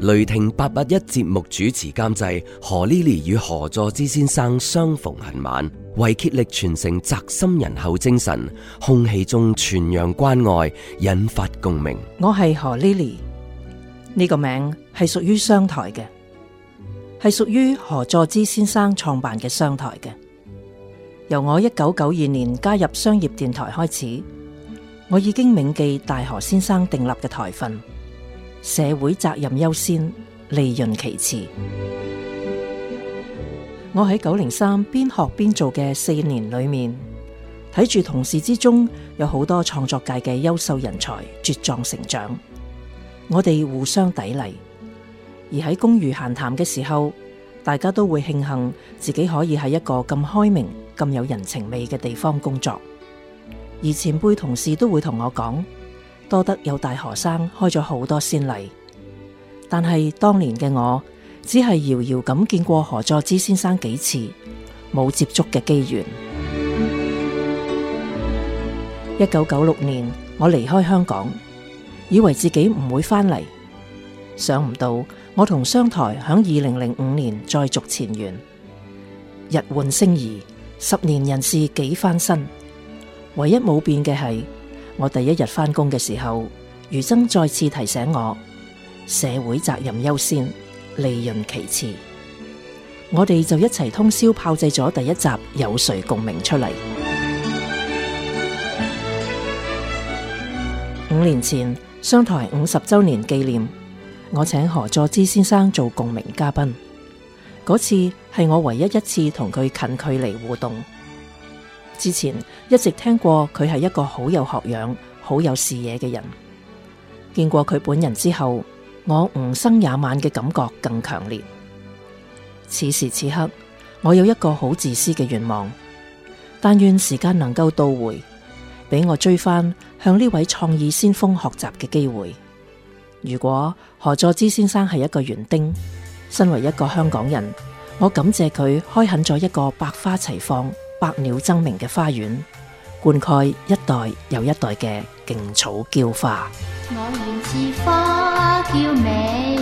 雷霆881節目主持監製何 Lily 與何佐芝先生相逢恨晚，為竭力傳承宅心仁厚精神，空氣中傳揚關愛，引發共鳴。 我係何 Lily， 呢個名係屬於商台嘅，係屬於何佐芝先生創辦嘅商台嘅。由我1992年加入商業電台開始，我已經銘記大何先生訂立嘅台訓：社會責任優先，利潤其次。我喺903邊學邊做嘅4年裏面，睇住同事之中有好多創作界嘅優秀人才茁壯成長，我哋互相砥礪，而喺公餘閒談嘅時候，大家都會慶幸自己可以喺一個咁開明、咁有人情味嘅地方工作。而前輩同事都會同我講，多得有大何生開咗好多先例。但係當年嘅我，只係遙遙咁見過何佐芝先生幾次，冇接觸嘅機緣。1996年，我離開香港，以為自己唔會返嚟，想唔到我同商台響2005年再續前緣。日換星移，10年人事幾翻身，唯一冇變嘅係，我第一日返工嘅時候，余生再次提醒我，社會責任優先，利潤其次。我哋就一齊通宵炮製咗第一集《有誰共鳴》出嚟。5年前，商台50周年紀念，我請何佐芝先生做共鳴嘉賓。嗰次係我唯一一次同佢近距離互動。之前一直聽過佢係一個好有學養、好有視野嘅人，見過佢本人之後，我吾生也晚嘅感覺更強烈。此時此刻，我有一個好自私嘅願望，但願時間能夠倒回，俾我追翻向呢位創意先鋒學習嘅機會。如果何佐芝先生係一個園丁，身為一個香港人，我感謝佢開墾咗一個百花齊放、百鳥爭鳴嘅花園，灌溉一代又一代嘅勁草嬌花。 我願似花嬌美，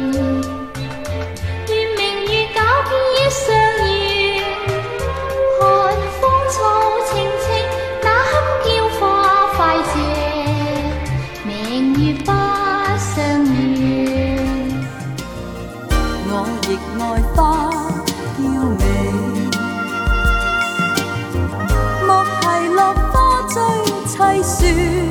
願明月皎潔上弦，看芳草青青，那堪嬌花快謝，明月不相圓。 我亦愛花嬌美，莫係落花追凄雪，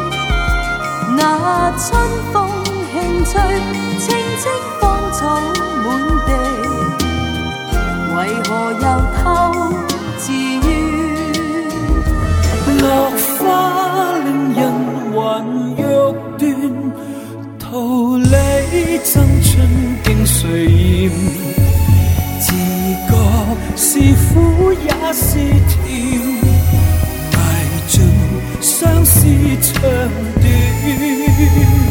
那春風輕吹，青青芳草滿地，為何又透自怨？ 落花令人還欲斷，桃李爭春經歲厭，自覺是苦也是甜，捱盡相思長短。